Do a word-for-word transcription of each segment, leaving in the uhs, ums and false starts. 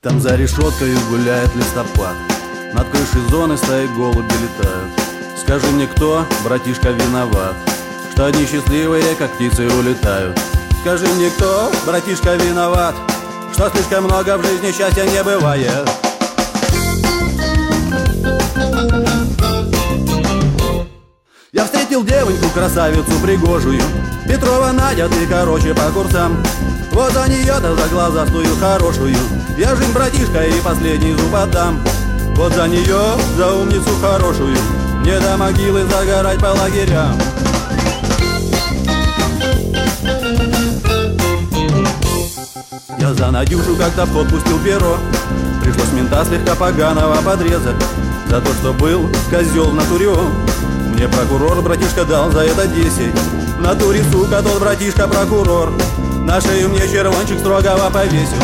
Там за решеткой гуляет листопад, над крышей зоны стоит голуби летают. Скажи мне, кто, братишка, виноват, что одни счастливые, как птицы, улетают? Скажи мне, кто, братишка, виноват, что слишком много в жизни счастья не бывает? Я встретил девоньку, красавицу пригожую, Петрова Надя, ты короче по курсам. Вот за нее-то за глазастую хорошую я жизнь, братишка, и последний зуб отдам. Вот за нее, за умницу хорошую, не до могилы загорать по лагерям. Я за Надюшу как-то в ход пустил перо, пришлось мента слегка поганого подрезать за то, что был козел в натуре. Мне прокурор, братишка, дал за это десять. В натуре, сука, тот братишка прокурор, на шею мне червончик строгого повесил.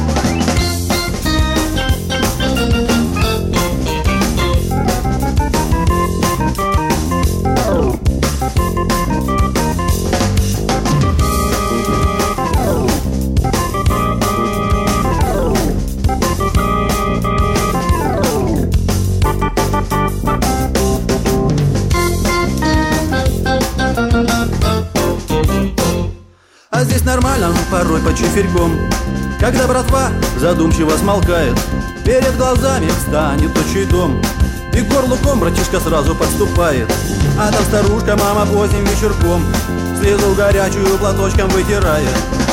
А здесь нормально, порой по чиферьком, когда братва задумчиво смолкает, перед глазами встанет отчий дом, и к горлу ком братишка сразу подступает. А там старушка, мама, поздним вечерком слезу горячую платочком вытирает.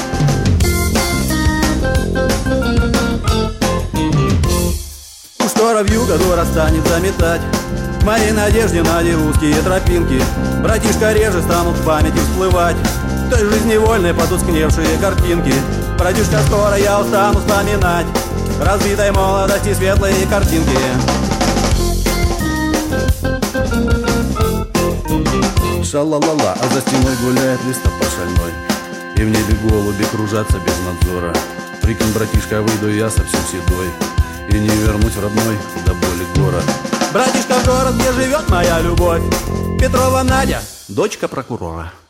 Уж скоро вьюга станет заметать в моей надежде на узкие тропинки. Братишка, реже станут в памяти всплывать той жизни вольной потускневшие картинки. Братишка, скоро я устану вспоминать разбитой молодости светлые картинки. Ша-ла-ла-ла, а за стеной гуляет листопад шальной, и в небе голуби кружатся без надзора. Прикинь, братишка, выйду я совсем седой, и не вернуть в родной до боли город. Братишка, в город, где живет моя любовь, Петрова Надя, дочка прокурора.